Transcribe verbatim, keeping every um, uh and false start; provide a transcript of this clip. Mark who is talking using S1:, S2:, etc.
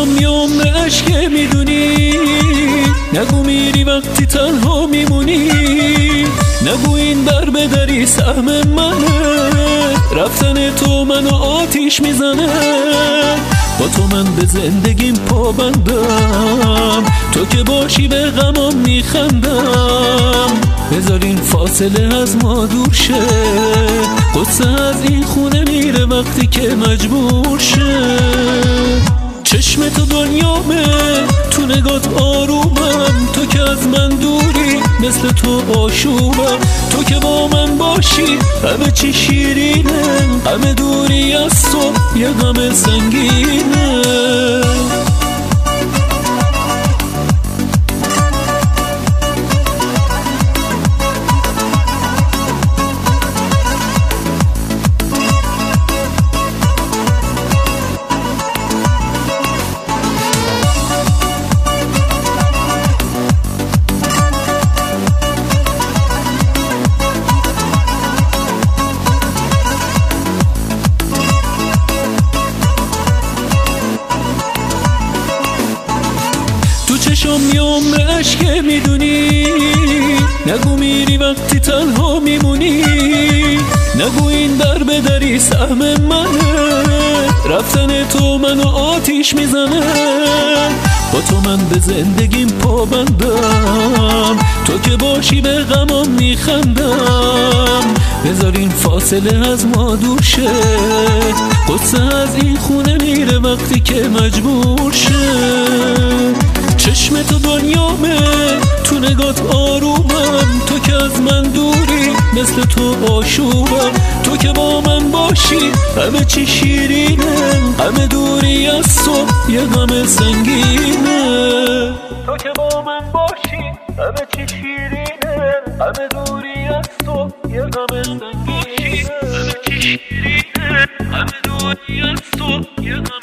S1: چشم میام عشق میدونی، نگو میری وقتی تنها میمونی، نگو این در به دری سهم منه، رفتن تو منو آتیش میزنه، با تو من به زندگیم پابندم، تو که باشی به غمام میخندم، بذار این فاصله از ما دور شه، قدسه از این خونه میره وقتی که مجبور شه. چشم تو دنیامه، تو نگات آرومم، تو که از من دوری مثل تو آشوبم، تو که با من باشی همه چی شیرینه، غم دوری از تو یه غم سنگینه. چشم میام عشق میدونی، نگو میری وقتی تنها میمونی، نگو این در به دری سهم منه، رفتن تو منو آتیش میزنه، با تو من به زندگیم پابندم، تو که باشی به غمام میخندم، بذار این فاصله از ما دور شه، قدسه از این خونه میره وقتی که مجبور شه. چشم تو دنیامه، تو نگات آرومم، تو که از من دوری مثل تو آشوبم، تو که با من باشی همه چی شیرینه، غم دوری از تو یه غم سنگینه، تو که با من باشی همه چی شیرینه، غم دوری از تو یه غم سنگینه، همه چی شیرینه، غم دوری از تو یه غم